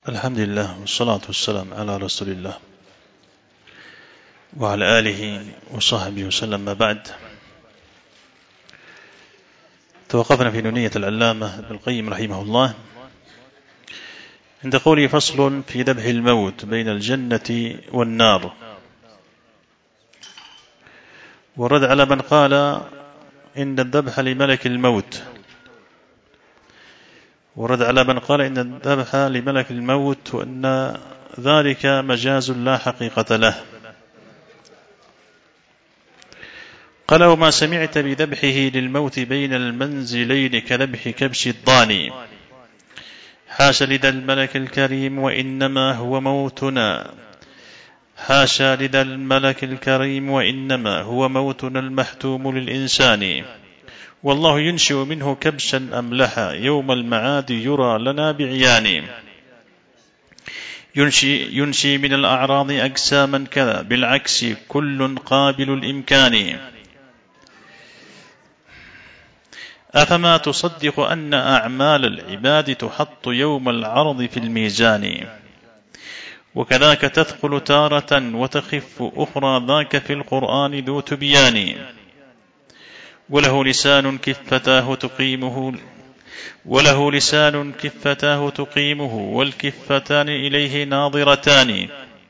الحمد لله والصلاة والسلام على رسول الله وعلى آله وصحبه وسلم. ما بعد، توقفنا في نونية العلامة ابن القيم رحمه الله عند قوله: فصل في ذبح الموت بين الجنة والنار. ورد على من قال إن الذبح لملك الموت، ورد على من قال إن الذبح لملك الموت وأن ذلك مجاز لا حقيقة له. قال: وما سمعت بذبحه للموت بين المنزلين كذبح كبش الضاني، حاشا لذا الملك الكريم وإنما هو موتنا، حاشا لذا الملك الكريم وإنما هو موتنا المحتوم للإنسان، والله ينشئ منه كبشا أملحا يوم المعاد يرى لنا بعيان، ينشي من الأعراض أجساما كذا بالعكس كل قابل الإمكان. أفما تصدق أن أعمال العباد تحط يوم العرض في الميزان، وكذاك تثقل تارة وتخف أخرى، ذاك في القرآن ذو تبيان، وله لسان كفتاه تقيمه والكفتان إليه ناظرتان،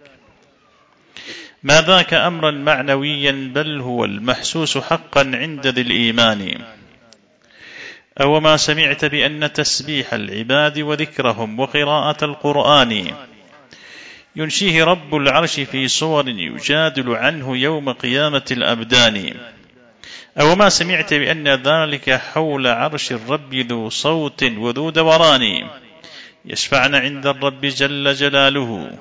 ما ذاك أمرا معنويا بل هو المحسوس حقا عند ذي الإيمان. أو ما سمعت بأن تسبيح العباد وذكرهم وقراءة القرآن ينشيه رب العرش في صور يجادل عنه يوم قيامة الأبدان. أو ما سمعت بأن ذلك حول عرش الرب ذو صوت وذو دوران يشفعن عند الرب جل جلاله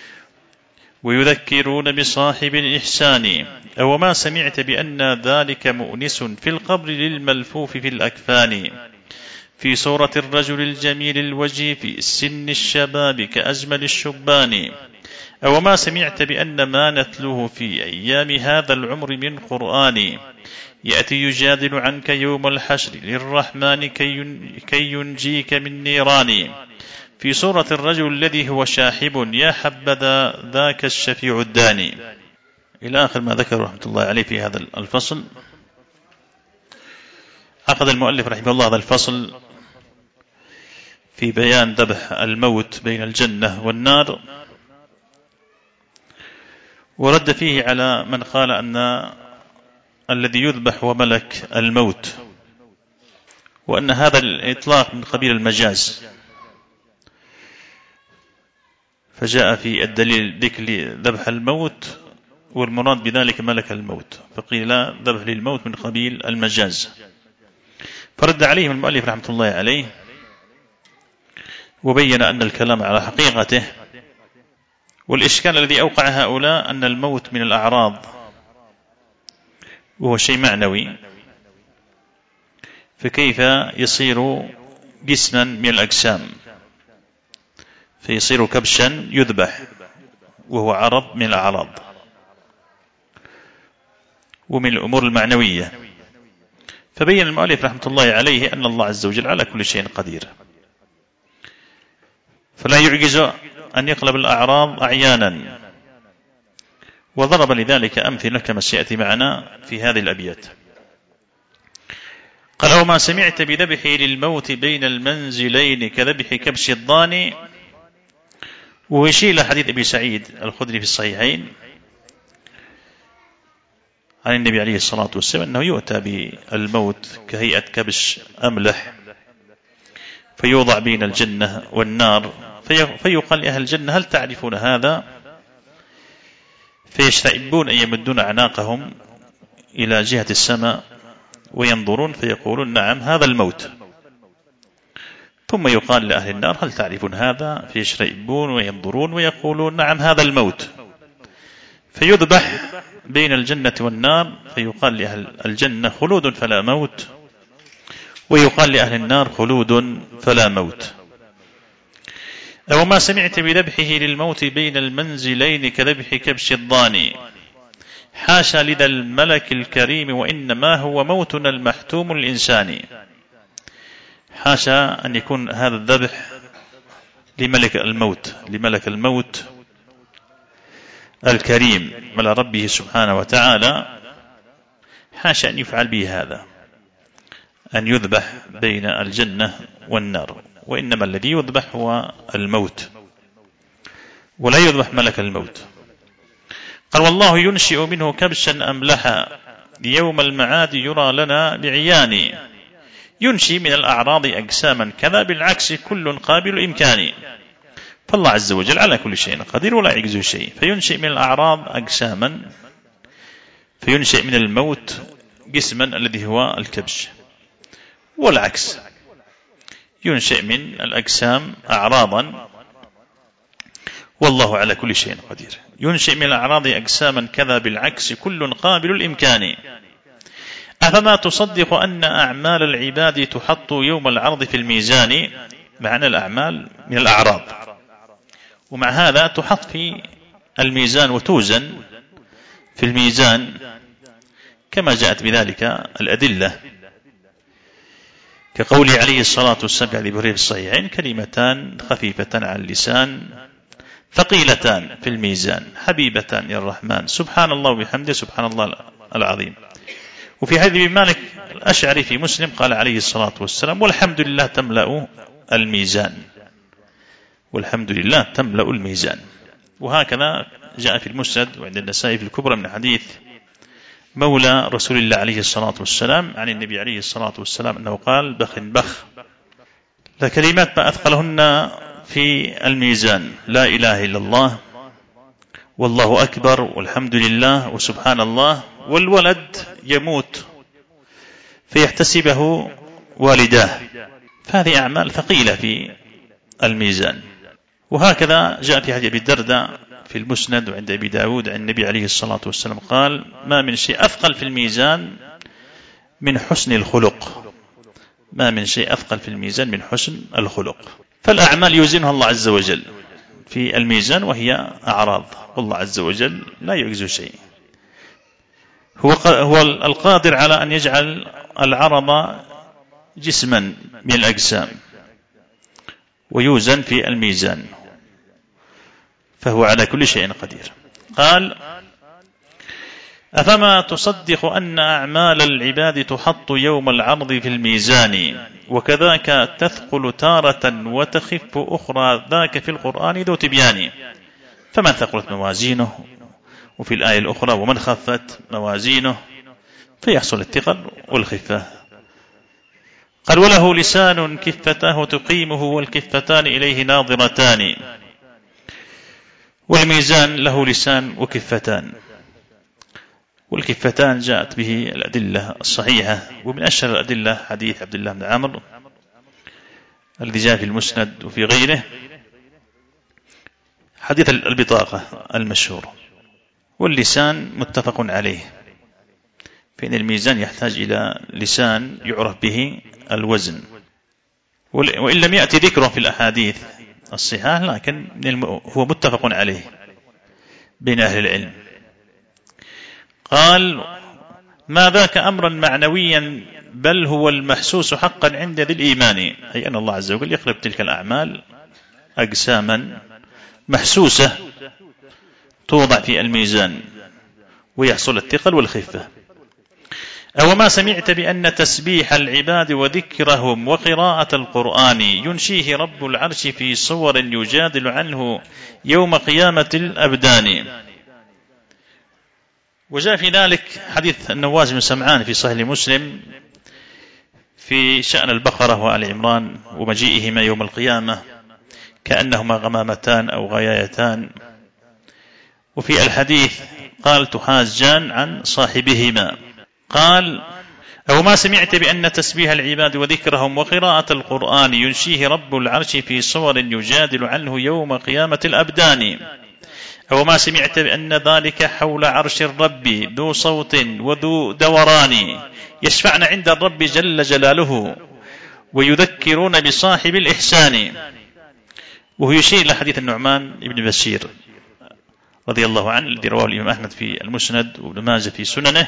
ويذكرون بصاحب الإحسان. أو ما سمعت بأن ذلك مؤنس في القبر للملفوف في الأكفان في صورة الرجل الجميل الوجه في سن الشباب كأجمل الشبان. أو ما سمعت بأن ما نتلوه في أيام هذا العمر من قرآن يأتي يجادل عنك يوم الحشر للرحمن كي ينجيك من نيران في صورة الرجل الذي هو شاحب يا حبذا ذاك الشفيع الداني، إلى آخر ما ذكر رحمة الله عليه في هذا الفصل. عقد المؤلف رحمه الله هذا الفصل في بيان ذبح الموت بين الجنة والنار، ورد فيه على من قال أن الذي يذبح هو ملك الموت، وأن هذا الإطلاق من قبيل المجاز، فجاء في الدليل ذكر ذبح الموت والمراد بذلك ملك الموت، فقيل لا، ذبح للموت من قبيل المجاز. فرد عليهم المؤلف رحمة الله عليه وبين أن الكلام على حقيقته، والإشكال الذي أوقع هؤلاء أن الموت من الأعراض وهو شيء معنوي، فكيف يصير جسما من الأجسام، فيصير كبشا يذبح وهو عرض من الأعراض ومن الأمور المعنوية. فبين المؤلف رحمة الله عليه أن الله عز وجل على كل شيء قدير، فلا يعجز أن يقلب الأعراض أعيانا، وضرب لذلك أمثلة كما سيأتي معنا في هذه الأبيات. قال: وما سمعت بذبحه للموت بين المنزلين كذبح كبش الضاني، ويشير إلى حديث أبي سعيد الخدري في الصحيحين عن النبي عليه الصلاة والسلام أنه يؤتى بالموت كهيئة كبش أملح فيوضع بين الجنة والنار، فيقال لأهل الجنة: هل تعرفون هذا؟ فيشتئبون أن يمدون أعناقهم إلى جهة السماء وينظرون فيقولون: نعم، هذا الموت. ثم يقال لأهل النار: هل تعرفون هذا؟ فيشتئبون وينظرون ويقولون: نعم، هذا الموت. فيذبح بين الجنة والنار، فيقال لأهل الجنة: خلود فلا موت، ويقال لأهل النار: خلود فلا موت. أو ما سمعت بذبحه للموت بين المنزلين كذبح كبش الضاني، حاشا لذا الملك الكريم وإنما هو موتنا المحتوم الإنساني. حاشا أن يكون هذا الذبح لملك الموت الكريم على ربه سبحانه وتعالى، حاشا أن يفعل به هذا، أن يذبح بين الجنة والنار، وإنما الذي يذبح هو الموت، ولا يذبح ملك الموت. قال: والله ينشئ منه كبشا أملحا يوم المعاد يرى لنا بعيان. ينشئ من الأعراض أجساما كذا بالعكس كل قابل إمكاني. فالله عز وجل على كل شيء قدير ولا يعجز شيء، فينشئ من الأعراض أجساما، فينشئ من الموت جسما الذي هو الكبش، والعكس ينشئ من الأجسام أعراضا، والله على كل شيء قدير. ينشئ من الأعراض أجساما كذا بالعكس كل قابل الإمكان. أفما تصدق أن أعمال العباد تحط يوم العرض في الميزان؟ معنى الأعمال من الأعراض، ومع هذا تحط في الميزان وتوزن في الميزان كما جاءت بذلك الأدلة، كقوله عليه الصلاة والسلام على ابي هريره في الصحيحين: كلمتان خفيفتان على اللسان ثقيلتان في الميزان حبيبتان إلى الرحمن سبحان الله وبحمده سبحان الله العظيم. وفي حديث ابن مالك الأشعري في مسلم قال عليه الصلاة والسلام: والحمد لله تملأ الميزان، والحمد لله تملأ الميزان. وهكذا جاء في المسند وعند النسائي في الكبرى من حديث مولى رسول الله عليه الصلاة والسلام عن النبي عليه الصلاة والسلام أنه قال: بخ بخ، لكلمات ما أثقلهن في الميزان لا إله إلا الله والله أكبر والحمد لله وسبحان الله، والولد يموت فيحتسبه والداه، فهذه أعمال ثقيلة في الميزان. وهكذا جاء في حديث أبي الدرداء في المسند وعند أبي داود عن النبي عليه الصلاة والسلام قال: ما من شيء أثقل في الميزان من حسن الخلق، ما من شيء أثقل في الميزان من حسن الخلق. فالأعمال يوزنها الله عز وجل في الميزان وهي أعراض، والله عز وجل لا يعجز شيء، هو القادر على أن يجعل العرض جسما من الأجسام ويوزن في الميزان، فهو على كل شيء قدير. قال: أفما تصدق أن أعمال العباد تحط يوم العرض في الميزان وكذاك تثقل تارة وتخف أخرى ذاك في القرآن ذو تبيان. فمن ثقلت موازينه، وفي الآية الأخرى: ومن خفت موازينه، فيحصل الثقل والخفة. قال: وله لسان كفتاه تقيمه والكفتان إليه ناظرتان. والميزان له لسان وكفتان، والكفتان جاءت به الأدلة الصحيحة، ومن أشهر الأدلة حديث عبد الله بن عمرو الذي جاء في المسند وفي غيره، حديث البطاقة المشهور. واللسان متفق عليه، فإن الميزان يحتاج إلى لسان يعرف به الوزن، وإن لم يأتي ذكره في الأحاديث الصحاح لكن هو متفق عليه بين أهل العلم. قال: ما ذاك أمرا معنويا بل هو المحسوس حقا عند ذي الإيمان، أي أن الله عز وجل يقلب تلك الأعمال أجساما محسوسة توضع في الميزان ويحصل الثقل والخفة. أو ما سمعت بأن تسبيح العباد وذكرهم وقراءة القرآن ينشيه رب العرش في صور يجادل عنه يوم قيامة الأبدان. وجاء في ذلك حديث النواس بن سمعان في صحيح مسلم في شأن البقرة وآل عمران ومجيئهما يوم القيامة كأنهما غمامتان أو غيايتان. وفي الحديث قال: تحاجان عن صاحبهما. قال: أو ما سمعت بأن تسبيح العباد وذكرهم وقراءة القرآن ينشيه رب العرش في صور يجادل عنه يوم قيامة الأبدان. أو ما سمعت بأن ذلك حول عرش الرب ذو صوت وذو دوران يشفعن عند الرب جل جلاله ويذكرون بصاحب الإحسان. وهو يشير إلى حديث النعمان بن بشير رضي الله عنه الذي رواه الإمام أحمد في المسند وابن ماجه في سننه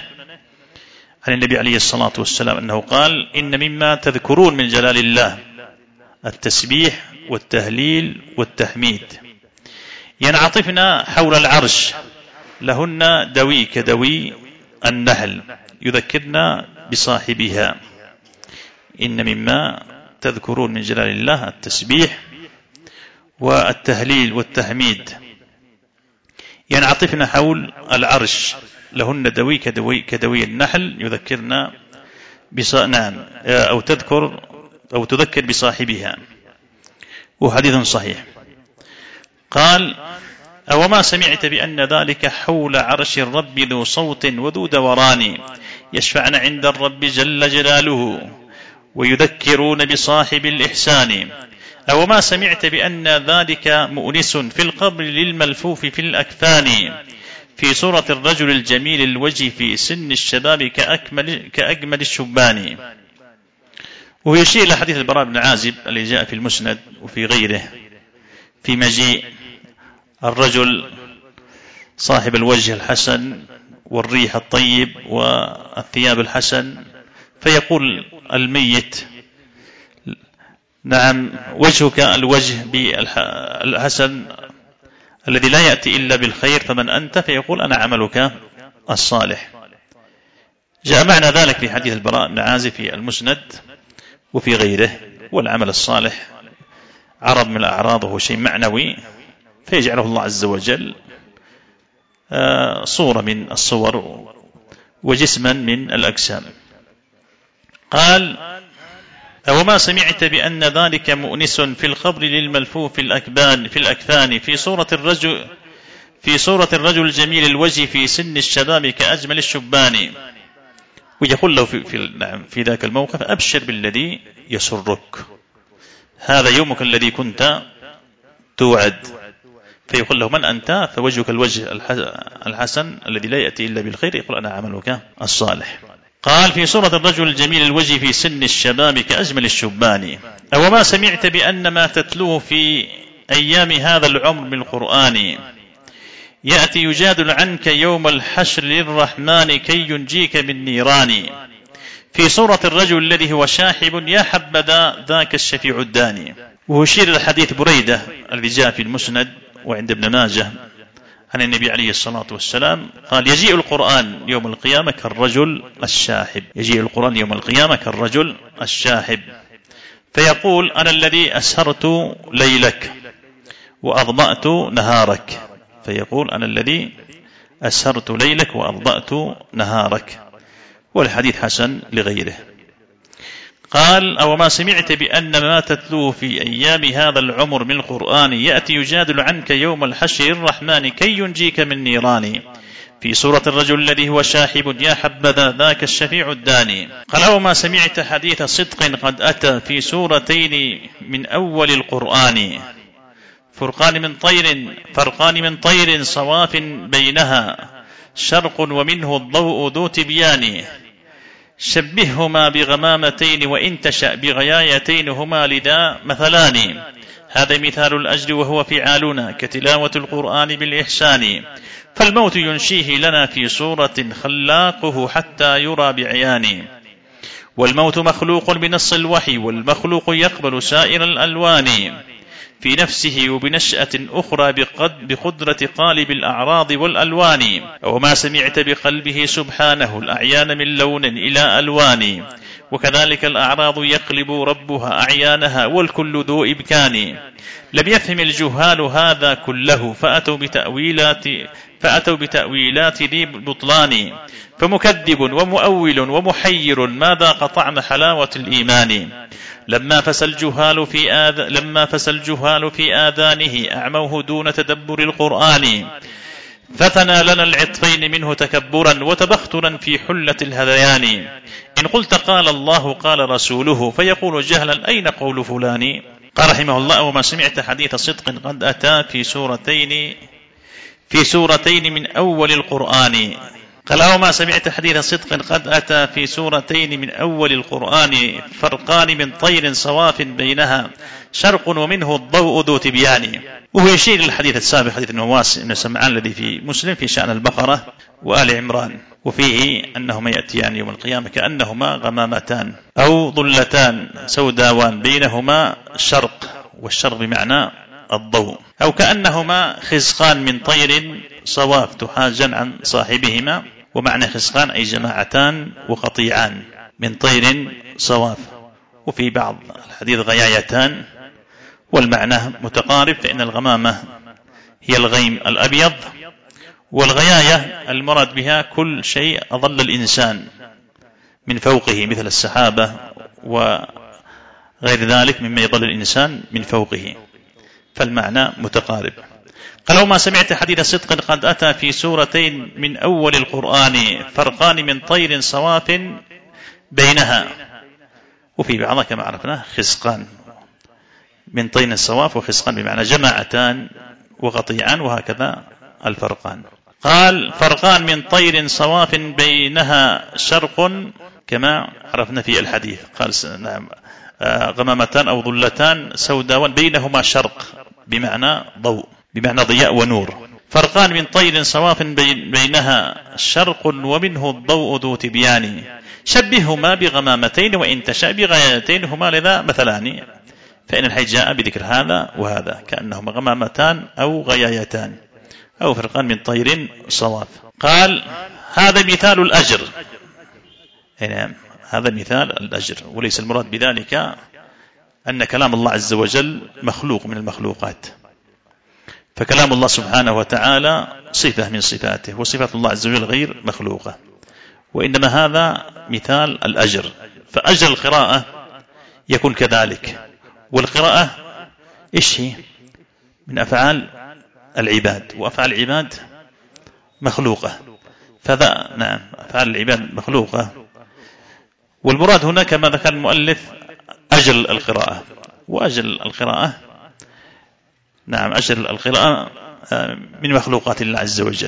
عن النبي عليه الصلاة والسلام أنه قال: إن مما تذكرون من جلال الله التسبيح والتهليل والتحميد، ينعطفن حول العرش، لهن دوي كدوي النحل، يذكرن بصاحبها. إن مما تذكرون من جلال الله التسبيح والتهليل والتحميد. ينعطفن حول العرش، لهن دوي كدوي النحل، يذكرن نعم أو تذكر بصاحبها. وحديث صحيح. قال: أوما سمعت بأن ذلك حول عرش الرب ذو صوت وذو دوران، يشفعن عند الرب جل جلاله، ويذكرون بصاحب الإحسان. أوما سمعت بأن ذلك مؤنس في القبر للملفوف في الأكفان، في صورة الرجل الجميل الوجه في سن الشباب كأجمل الشبان. ويشير إلى حديث البراء بن عازب الذي جاء في المسند وفي غيره في مجيء الرجل صاحب الوجه الحسن والريح الطيب والثياب الحسن، فيقول الميت: نعم، وجهك الوجه بالحسن الذي لا يأتي إلا بالخير، فمن أنت؟ فيقول: أنا عملك الصالح. جاء معنى ذلك في حديث البراء بن عازب في المسند وفي غيره. والعمل الصالح عرض من الأعراض، وهو شيء معنوي، فيجعله الله عز وجل صورة من الصور وجسما من الأجسام. قال: أوما سمعت بأن ذلك مؤنس في القبر للملفوف في الأكفان، في صورة الرجل الجميل الوجه في سن الشباب كأجمل الشبان. ويقول له في ذاك الموقف: أبشر بالذي يسرك، هذا يومك الذي كنت توعد. فيقول له: من أنت؟ فوجهك الوجه الحسن الذي لا يأتي إلا بالخير. يقول: أنا عملك الصالح. قال: في صورة الرجل الجميل الوجه في سن الشباب كأجمل الشبان. أوما سمعت بأن ما تتلوه في أيام هذا العمر من القرآن، يأتي يجادل عنك يوم الحشر للرحمن كي ينجيك من نيران، في صورة الرجل الذي هو شاحب يا حبذا ذاك الشفيع الداني. ويشير إلى حديث بريدة الذي جاء في المسند وعند ابن ماجه عن النبي عليه الصلاة والسلام قال: يجيء القرآن يوم القيامة كالرجل الشاحب. يجيء القرآن يوم القيامة كالرجل الشاحب، فيقول: أنا الذي أسهرت ليلك وأضمأت نهارك. فيقول: أنا الذي أسهرت ليلك وأضمأت نهارك. والحديث حسن لغيره. قال: أوما سمعت بأن ما تتلوه في أيام هذا العمر من القرآن يأتي يجادل عنك يوم الحشر الرحمن كي ينجيك من نيران، في صورة الرجل الذي هو شاحب يا حبذا ذاك الشفيع الداني. قال: أوما سمعت حديث صدق قد أتى في سورتين من أول القرآن، فرقان من طير صواف بينها شرق ومنه الضوء ذو تبيان، شبههما بغمامتين وإن تشأ بغيايتين هما لذا مثلان، هذا مثال الأجر وهو فعالنا كتلاوة القرآن بالإحسان، فالموت ينشيه لنا في صورة خلاقه حتى يرى بعيان، والموت مخلوق بنص الوحي والمخلوق يقبل سائر الألوان، في نفسه وبنشأة أخرى بقدرة قالب الأعراض والألوان، وما سمعت بقلبه سبحانه الأعيان من لون إلى ألوان، وكذلك الأعراض يقلب ربها أعيانها والكل ذو إبكان، لم يفهم الجهال هذا كله فأتوا بتأويلات ذي بطلان، فمكذب ومؤول ومحير ما ذاق طعم حلاوة الإيمان، لما فسى الجهال في آذانه أعموه دون تدبر القرآن، فتنى لنا العطفين منه تكبرا وتبخترا في حلة الهذيان، إن قلت قال الله قال رسوله فيقول جهلا أين قول فلان. قال رحمه الله: وما سمعت حديث صدق قد أتى في سورتين من أول القرآن، قال: أو ما سمعت حديث صدق قد أتى في سورتين من أول القرآن فرقان من طير صواف بينها شرق ومنه الضوء ذو تبيان. وهو يشير للحديث السابق، حديث النواس بن سمعان الذي في مسلم في شأن البقرة وآل عمران، وفيه أنهما يأتيان يوم القيامة كأنهما غمامتان أو ظلتان سوداوان بينهما شرق، والشرق بمعنى الضوء، أو كأنهما خزقان من طير صواف تحاجا عن صاحبهما. ومعنى خزقان أي جماعتان وقطيعان من طير صواف. وفي بعض الحديث غيايتان، والمعنى متقارب، فإن الغمامة هي الغيم الأبيض، والغياية المراد بها كل شيء أظل الإنسان من فوقه مثل السحابة وغير ذلك مما يظل الإنسان من فوقه، فالمعنى متقارب. قال: وما سمعت حديث صدق قد أتى في سورتين من أول القرآن فرقان من طير صواف بينها. وفي بعضها كما عرفنا خزقان من طير صواف، وخزقان بمعنى جماعتان وقطيعان، وهكذا الفرقان. قال: فرقان من طير صواف بينها شرق، كما عرفنا في الحديث. قال: نعم، غمامتان أو ظلتان سوداوان بينهما شرق بمعنى ضوء، بمعنى ضياء ونور. فرقان من طير صواف بينها شرق ومنه الضوء ذو تبيان. شبههما بغمامتين وإن تشاء بغايتين هما لذا مثلان. فإن الحديث جاء بذكر هذا وهذا كأنهما غمامتان أو غيايتان أو فرقان من طير صواف. قال: هذا مثال الأجر. نعم، هذا مثال الأجر، وليس المراد بذلك أن كلام الله عز وجل مخلوق من المخلوقات، فكلام الله سبحانه وتعالى صفة من صفاته، وصفات الله عز وجل غير مخلوقة، وإنما هذا مثال الأجر. فأجر القراءة يكون كذلك، والقراءة إيش هي؟ من أفعال العباد، وأفعال العباد مخلوقة، فذا نعم أفعال العباد مخلوقة. والمراد هنا كما ذكر المؤلف أجل القراءة، وأجل القراءة نعم أجل القراءة من مخلوقات الله عز وجل.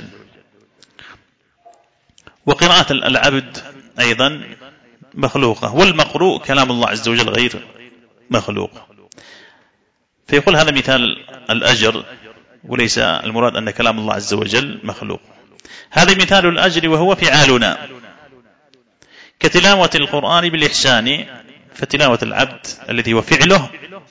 وقراءة العبد أيضا مخلوقة، والمقروء كلام الله عز وجل غير مخلوق. فيقول هذا مثال الأجر، وليس المراد أن كلام الله عز وجل مخلوق. هذا مثال الأجر وهو فعالنا، كتلاوة القرآن بالإحسان. فتلاوة العبد الذي هو فعله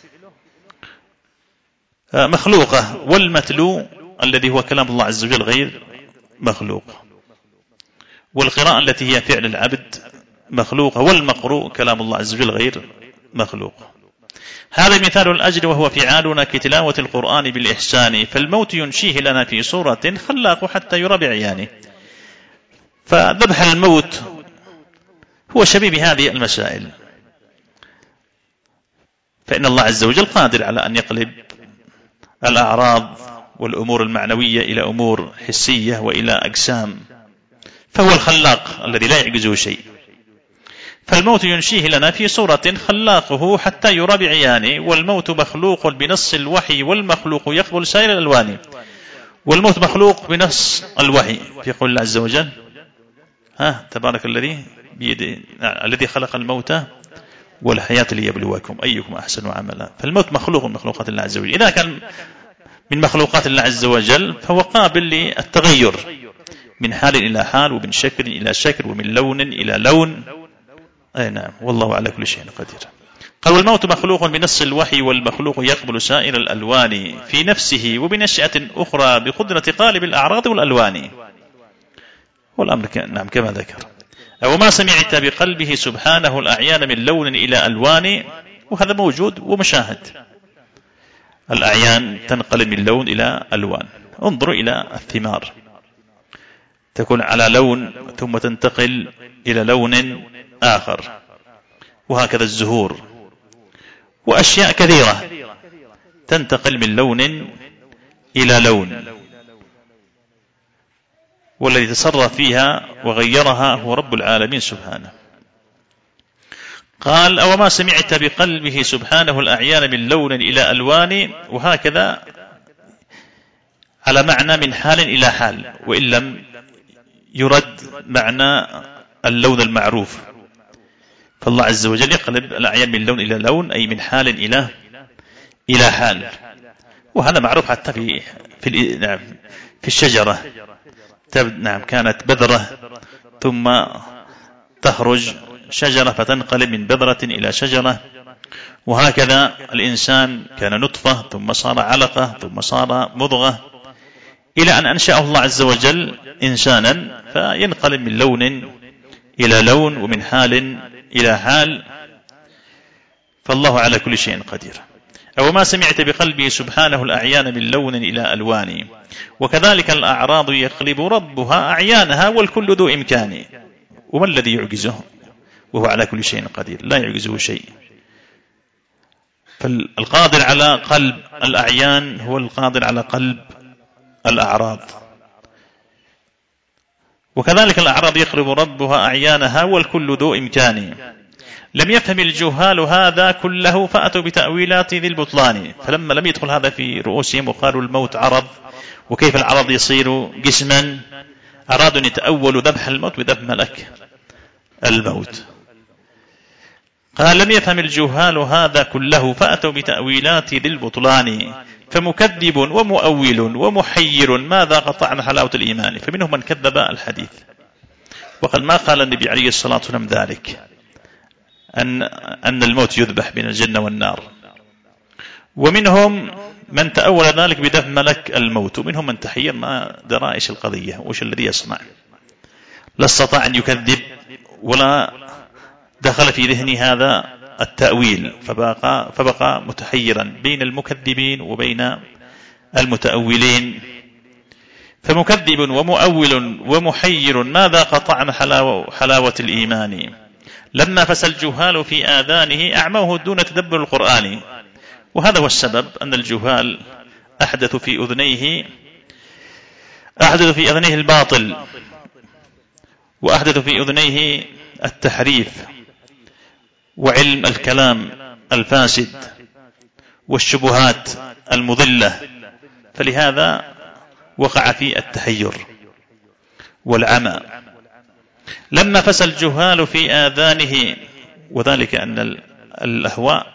مخلوقة، والمتلو الذي هو كلام الله عز وجل غير مخلوق. والقراءة التي هي فعل العبد مخلوقة، والمقروء كلام الله عز وجل غير مخلوق. هذا مثال الأجر وهو فعالنا كتلاوة القرآن بالإحسان. فالموت ينشيه لنا في صورة خلاق حتى يرى بعيانه. فذبح الموت هو شبيه بهذه المسائل، فإن الله عز وجل قادر على أن يقلب الأعراض والأمور المعنوية إلى أمور حسية وإلى أجسام، فهو الخلاق الذي لا يعجزه شيء. فالموت ينشيه لنا في صورة خلاقه حتى يرى بعيانه. والموت مخلوق بنص الوحي، والمخلوق يقبل سائر الألوان. والموت مخلوق بنص الوحي في قول الله عز وجل: تبارك الذي بيده الذي خلق الموت والحياة ليبلوكم أيكم أحسن عملا. فالموت مخلوق من مخلوقات الله عز وجل. إذا كان من مخلوقات الله عز وجل فهو قابل للتغير من حال إلى حال، ومن شكل إلى شكل، ومن لون إلى لون. أي نعم، والله على كل شيء قدير. قال: والموت مخلوق بنص الوحي، والمخلوق يقبل سائر الألوان في نفسه وبنشأة أخرى بقدرة قالب الأعراض والألوان. والأمر نعم كما ذكر. أو ما سمعت بقلبه سبحانه الأعيان من لون إلى ألوان. وهذا موجود ومشاهد، الأعيان تنقل من لون إلى ألوان. انظروا إلى الثمار، تكون على لون ثم تنتقل إلى لون آخر، وهكذا الزهور وأشياء كثيرة تنتقل من لون إلى لون، والذي تصرف فيها وغيرها هو رب العالمين سبحانه. قال: أو ما سمعت بقلبه سبحانه الأعيان من لون إلى ألوان. وهكذا على معنى من حال إلى حال، وإن لم يرد معنى اللون المعروف، فالله عز وجل يقلب الأعيان من لون إلى لون، أي من حال إلى حال. وهذا معروف حتى في الشجرة. نعم، كانت بذرة ثم تخرج شجرة فتنقلب من بذرة إلى شجرة، وهكذا الإنسان كان نطفة ثم صار علقة ثم صار مضغة، إلى أن أنشأه الله عز وجل إنسانا، فينقلب من لون إلى لون ومن حال إلى حال. فالله على كل شيء قدير. أو ما سمعت بقلبه سبحانه الأعيان من لون إلى ألوان، وكذلك الأعراض يقلب ربها أعيانها والكل ذو إمكان. وما الذي يعجزه وهو على كل شيء قدير؟ لا يعجزه شيء. فالقادر على قلب الأعيان هو القادر على قلب الأعراض. وكذلك الأعراض يقلب ربها أعيانها والكل ذو إمكان. لم يفهم الجهال هذا كله فأتوا بتأويلات ذي البطلان. فلما لم يدخل هذا في رؤوسهم وقالوا الموت عرض، وكيف العرض يصير جسما، أرادوا أن يتأولوا ذبح الموت بذبح ملك الموت. قال لم يفهم الجهال هذا كله فأتوا بتأويلات ذي البطلان، فمكذب ومؤول ومحير ماذا قطعنا حلاوة الإيمان. فمنهم من كذب الحديث وقال ما قال النبي عليه الصلاة والسلام ذلك، أن الموت يذبح بين الجنة والنار. ومنهم من تأول ذلك بدفع ملك الموت، ومنهم من تحير ما درائش القضية وش الذي يصنع، لا استطاع أن يكذب ولا دخل في ذهني هذا التأويل، فبقى متحيرا بين المكذبين وبين المتأولين. فمكذب ومؤول ومحير ماذا قطعنا حلاوة الإيمان. لما فسى الجهال في آذانه أعموه دون تدبر القرآن. وهذا هو السبب أن الجهال أحدث في أذنيه الباطل، وأحدث في أذنيه التحريف وعلم الكلام الفاسد والشبهات المضلة، فلهذا وقع في التحير والعمى. لما فسى الجهال في آذانه، وذلك أن الأهواء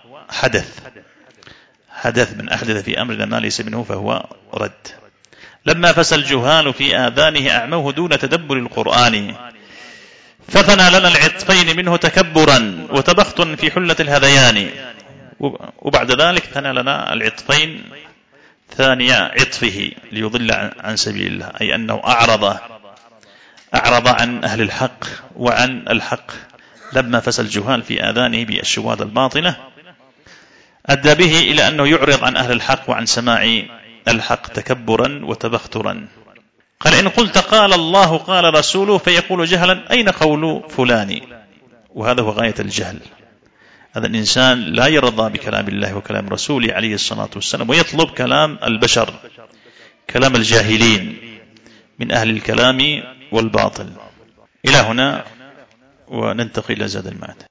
حدث من أحدث في أمرنا ما ليس منه فهو رد. لما فسى الجهال في آذانه أعموه دون تدبر القرآن، فثنى لنا العطفين منه تكبرا وتبخت في حلة الهذيان. وبعد ذلك ثنى لنا العطفين ثاني عطفه ليضل عن سبيل الله، أي أنه أعرض عن أهل الحق وعن الحق. لما فسى الجهال في آذانه بالشبهات الباطلة أدى به إلى أنه يعرض عن أهل الحق وعن سماع الحق تكبرا وتبخترا. قال إن قلت قال الله قال رسوله فيقول جهلا أين قول فلان. وهذا هو غاية الجهل. هذا الإنسان لا يرضى بكلام الله وكلام رسوله عليه الصلاة والسلام، ويطلب كلام البشر، كلام الجاهلين من أهل الكلام والباطل. إلى هنا وننتقل إلى زاد المعاد.